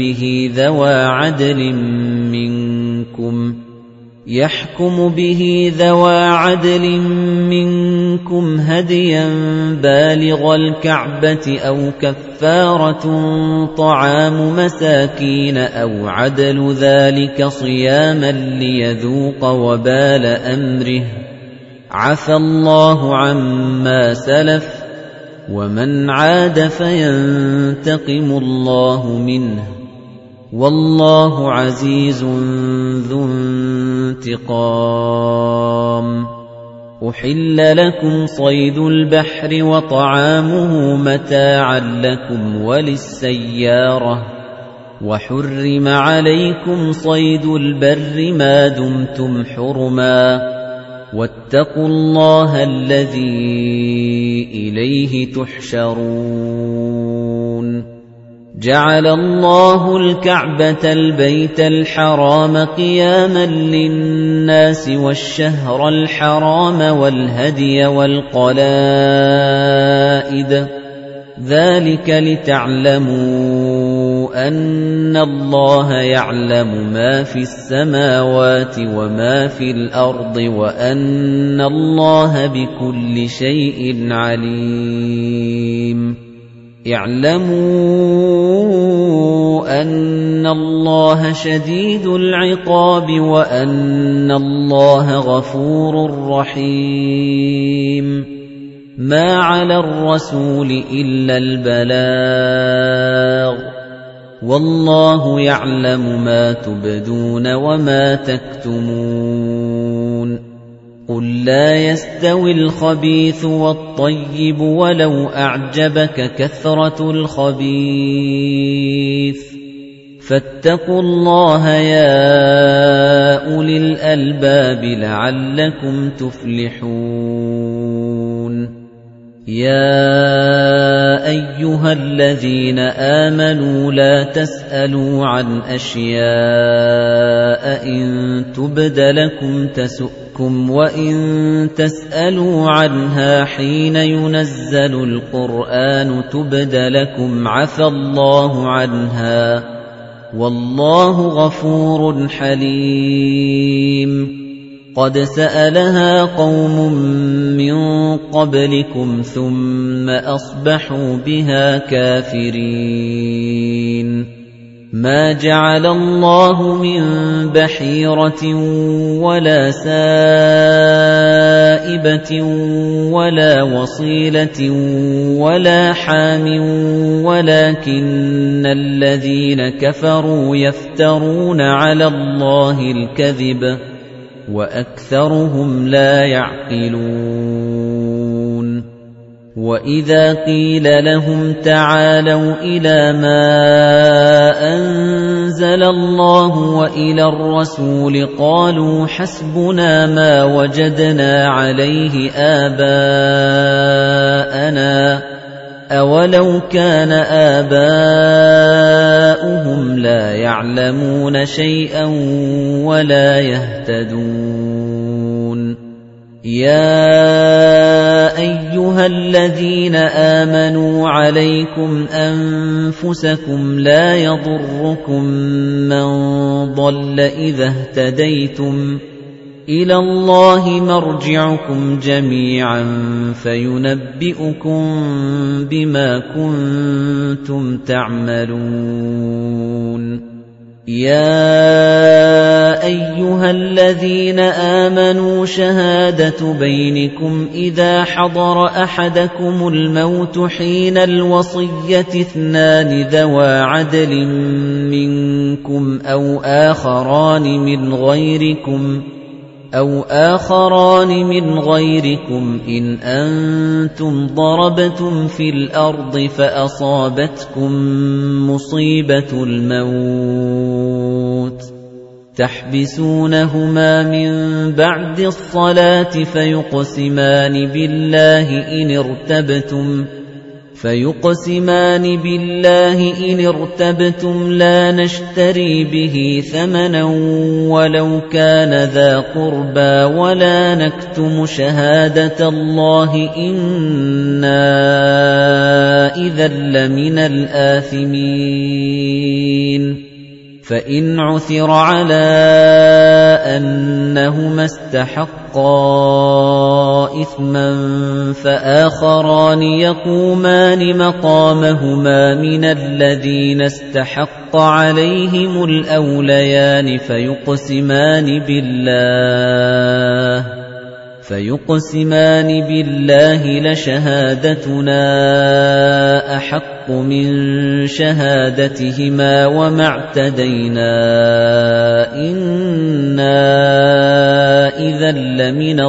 به ذوى عدل منكم هديا بالغ الكعبة أو كفارة طعام مساكين أو عدل ذلك صياما ليذوق وبال أمره عفى الله عما سلف ومن عاد فينتقم الله منه والله عزيز ذو انتقام أحل لكم صيد البحر وطعامه متاعا لكم وللسيارة وحرم عليكم صيد البر ما دمتم حرما واتقوا الله الذي إليه تحشرون جعل الله الكعبة البيت الحرام قياما للناس والشهر الحرام والهدي والقلائد ذلك لتعلموا أن الله يعلم ما في السماوات وما في الأرض وأن الله بكل شيء عليم اعلموا أن الله شديد العقاب وأن الله غفور رحيم ما على الرسول إلا البلاغ والله يعلم ما تبدون وما تكتمون قل لا يستوي الخبيث والطيب ولو أعجبك كثرة الخبيث فاتقوا الله يا أولي الألباب لعلكم تفلحون يا أيها الذين آمنوا لا تسألوا عن أشياء إن تبد لكم تسؤكم وإن تسألوا عنها حين ينزل القرآن تبد لكم عفى الله عنها والله غفور حليم قد سألها قوم من قبلكم ثم أصبحوا بها كافرين ما جعل الله من بحيرة ولا سائبة ولا وصيلة ولا حام ولكن الذين كفروا يفترون على الله الكذب وأكثرهم لا يعقلون وإذا قيل لهم تعالوا إلى ما أنزل الله وإلى الرسول قالوا حسبنا ما وجدنا عليه آباءنا أَوَلَوْ كَانَ آبَاؤُهُمْ لَا يَعْلَمُونَ شَيْئًا وَلَا يَهْتَدُونَ يَا أَيُّهَا الَّذِينَ آمَنُوا عَلَيْكُمْ أَنفُسَكُمْ لَا يَضُرُّكُم مَّن ضَلَّ إِذَا اهْتَدَيْتُمْ إِلَى اللَّهِ مَرْجِعُكُمْ جَمِيعًا فَيُنَبِّئُكُم بِمَا كُنتُمْ تَعْمَلُونَ يَا أَيُّهَا الَّذِينَ آمَنُوا شَهَادَةُ بَيْنِكُمْ إِذَا حَضَرَ أَحَدَكُمُ الْمَوْتُ حِينَ الْوَصِيَّةِ اثْنَانِ ذَوَا عَدْلٍ مِّنكُمْ أَوْ آخَرَانِ مِنْ غَيْرِكُمْ إِنْ أَنتُمْ ضَرَبْتُمْ فِي الْأَرْضِ فَأَصَابَتْكُم مُّصِيبَةُ الْمَوْتِ تَحْبِسُونَهُمَا مِن بَعْدِ الصَّلَاةِ فيقسمان بالله إن ارتبتم لا نشتري به ثمنا ولو كان ذا قربى ولا نكتم شهادة الله إنا إذا لمن الآثمين فإن عثر على أنهما استحقا إثما فآخران يقومان مقامهما من الذين استحق عليهم الأوليان فيقسمان بالله لشهادتنا أحق من شهادتهما وما اعتدينا إنا إذا لمن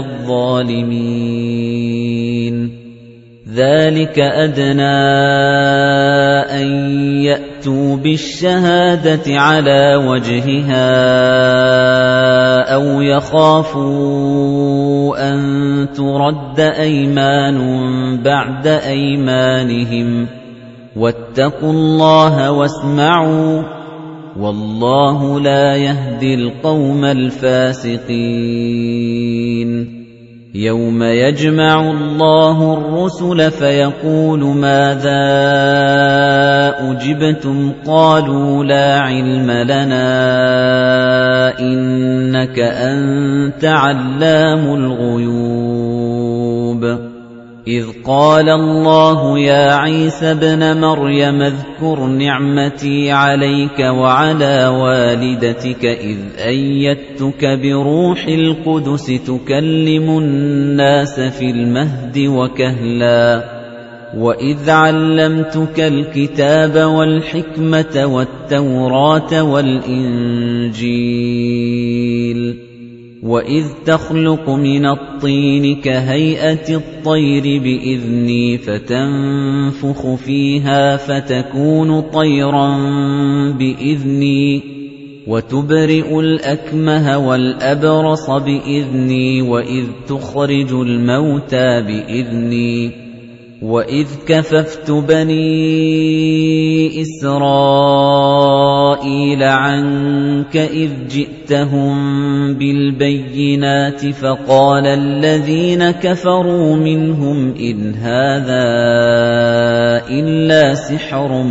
الظالمين ذلك أدنى أن يأتوا بالشهادة على وجهها أو يخافوا أن ترد أيمان بعد أيمانهم واتقوا الله واسمعوا والله لا يهدي القوم الفاسقين يوم يجمع الله الرسل فيقول ماذا أجبتم قالوا لا علم لنا إنك أنت علام الغيوب إذ قال الله يا عيسى ابن مريم اذكر نعمتي عليك وعلى والدتك إذ أيدتك بروح القدس تكلم الناس في المهد وكهلا وإذ علمتك الكتاب والحكمة والتوراة والإنجيل وَإِذْ تَخْلُقُ مِنَ الطِّينِ كَهَيْئَةِ الطَّيْرِ بِإِذْنِي فَتَنفُخُ فِيهَا فَتَكُونُ طَيْرًا بِإِذْنِي وَتُبْرِئُ الْأَكْمَهَ وَالْأَبْرَصَ بِإِذْنِي وَإِذْ تُخْرِجُ الْمَوْتَى بِإِذْنِي وَإِذْ كَفَفْتُ بَنِي إِسْرَائِيلَ عَنكَ إِذْ جِئْتَهُم بِالْبَيِّنَاتِ فَقَالَ الَّذِينَ كَفَرُوا مِنْهُمْ إِنْ هَذَا إِلَّا سِحْرٌ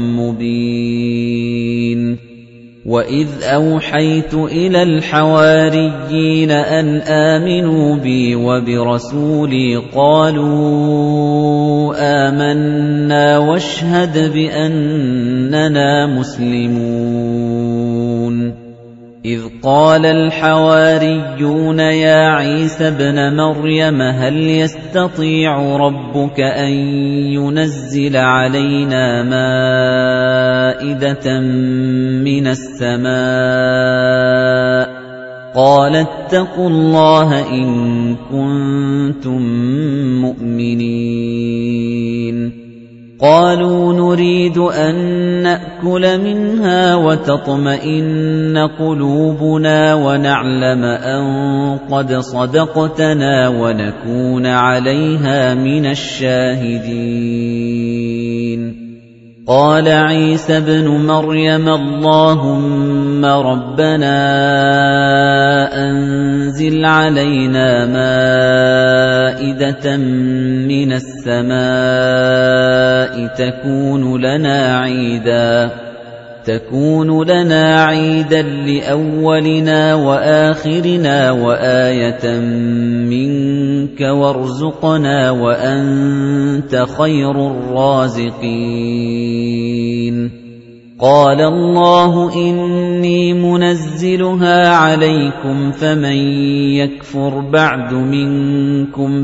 مُبِينٌ وَإِذْ أَوْحَيْتُ إِلَى الْحَوَارِيِّينَ أَنْ آمِنُوا بِي وَبِرَسُولِي قَالُوا آمَنَّا وَاشْهَدْ بِأَنَّنَا مُسْلِمُونَ إِذْ قَالَ الْحَوَارِيُّونَ يَا عِيسَى ابْنَ مَرْيَمَ هَلْ يَسْتَطِيعُ رَبُّكَ أَن يُنَزِّلَ عَلَيْنَا مَائِدَةً مِّنَ السَّمَاءِ قَالَ اتَّقُوا اللَّهَ إِن كُنتُم مُّؤْمِنِينَ قَالُوا نُرِيدُ أَن نَّأْكُلَ مِنْهَا وَتَطْمَئِنَّ قُلُوبُنَا وَنَعْلَمَ أَن قَدْ صَدَقْتَنَا وَنَكُونَ عَلَيْهَا مِنَ الشَّاهِدِينَ قَالَ عِيسَى ابْنُ مَرْيَمَ اللَّهُمَّ رَبَّنَا أَنزِلْ عَلَيْنَا مَائِدَةً مِّنَ السَّمَاءِ تكون لنا عيداً لأولنا وآخرنا وآية منك وارزقنا وأنت خير الرازقين قال الله إني منزلها عليكم فمن يكفر بعد منكم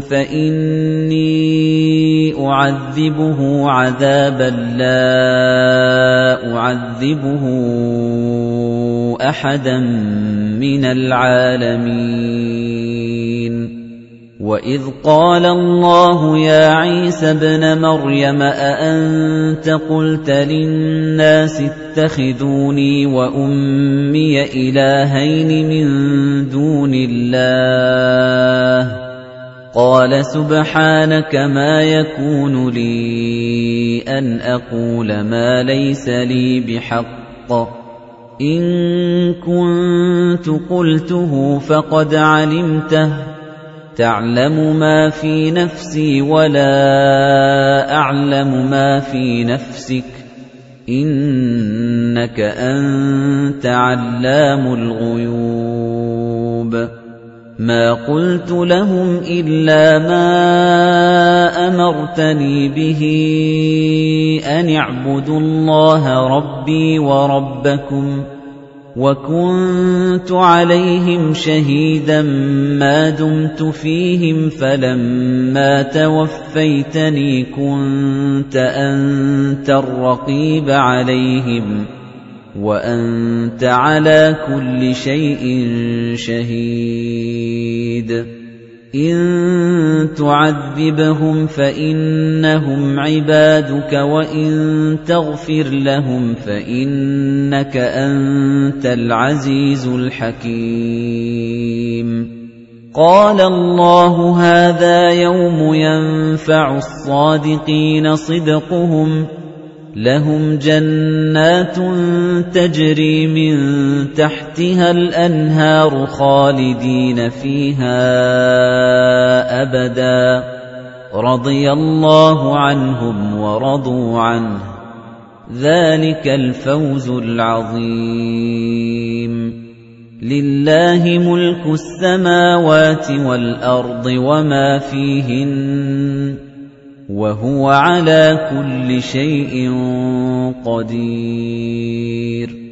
فإني أعذبه عذابا لا أعذبه أحدا من العالمين وَإِذْ قَالَ اللَّهُ يَا عِيسَى ابْنَ مَرْيَمَ أَأَنتَ قُلْتَ لِلنَّاسِ اتَّخِذُونِي وَأُمِّيَ إِلَٰهَيْنِ مِن دُونِ اللَّهِ قَالَ سُبْحَانَكَ مَا يَكُونُ لِي أَنْ أَقُولَ مَا لَيْسَ لِي بِحَقٍّ إِن كُنتُ قُلْتُهُ فَقَدْ عَلِمْتَهُ تَعْلَمُ مَا فِي نَفْسِي وَلَا أَعْلَمُ مَا فِي نَفْسِكَ إِنَّكَ أَنتَ عَلَّامُ الْغُيُوبِ مَا قُلْتُ لَهُمْ إِلَّا مَا أَمَرْتَنِي بِهِ أَنِ اعْبُدُوا اللَّهَ رَبِّي وَرَبَّكُمْ وَكُنتُ عَلَيْهِمْ شَهِيدًا مَا دُمْتُ فِيهِمْ فَلَمَّا تَوَفَّيْتَنِي كُنتَ أَنتَ الرَّقِيبَ عَلَيْهِمْ وَأَنتَ عَلَى كُلِّ شَيْءٍ شَهِيدٌ إِن تُعَذِّبْهُمْ فَإِنَّهُمْ عِبَادُكَ وَإِن تَغْفِرْ لَهُمْ فَإِنَّكَ أَنتَ الْعَزِيزُ الْحَكِيمُ قَالَ اللَّهُ هَذَا يَوْمُ يَنفَعُ الصَّادِقِينَ صِدْقُهُمْ لَهُمْ جَنَّاتٌ تَجْرِي مِن تَحْتِهَا الْأَنْهَارُ خَالِدِينَ فِيهَا أَبَدًا رَضِيَ اللَّهُ عَنْهُمْ وَرَضُوا عَنْهُ ذَلِكَ الْفَوْزُ الْعَظِيمُ لِلَّهِ مُلْكُ السَّمَاوَاتِ وَالْأَرْضِ وَمَا فِيهِنَّ وَهُوَ عَلَى كُلِّ شَيْءٍ قَدِيرٌ